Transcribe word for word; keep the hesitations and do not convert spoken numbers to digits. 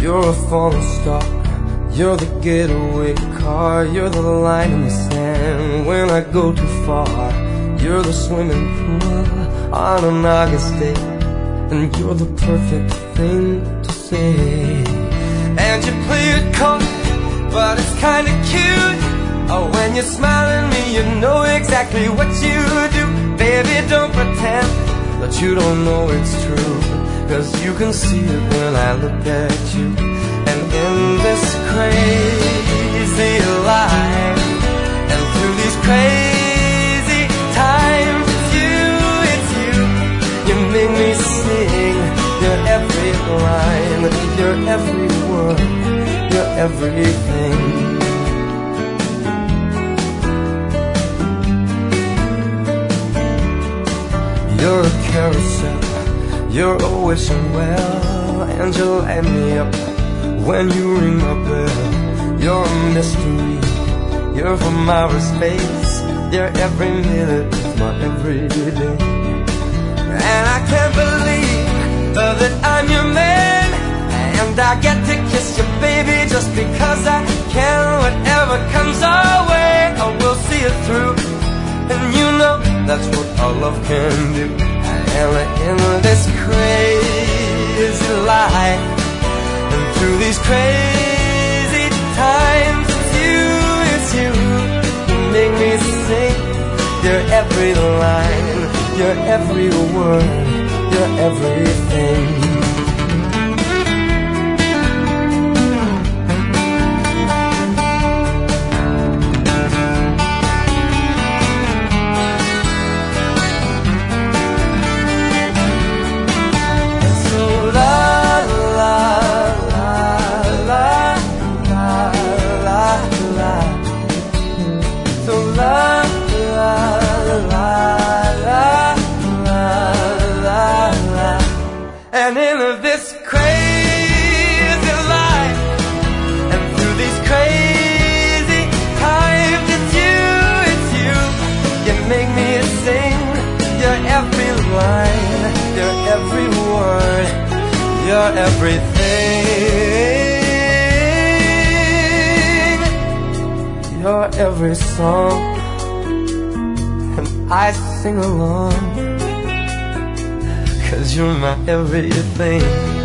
You're a falling star, you're the getaway car, you're the line in the sand when I go too far. You're the swimming pool on an August day, and you're the perfect thing to say. And you play it cold, but it's kinda cute. Oh, when you smile at me, you know exactly what you do. Baby, don't pretend that you don't know it's true, 'cause you can see it when I look at you. And in this crazy life, and through these crazy times, it's you, it's you. You make me sing your every line, your every word, your everything. You're a carousel, you're always well, and you light me up when you ring my bell. You're a mystery, you're from outer space, you're every minute of my everyday. And I can't believe uh, that I'm your man, and I get to kiss you, baby, just because I can. Whatever comes our way, I will see it through. And you know that's what our love can do. And in this crazy life, and through these crazy times, it's you, it's you. You make me sing your every line, your every word, your everything. And in this crazy life, and through these crazy times, it's you, it's you. You make me sing your every line, your every word, your everything, your every song. And I sing along, 'cause you're my everything.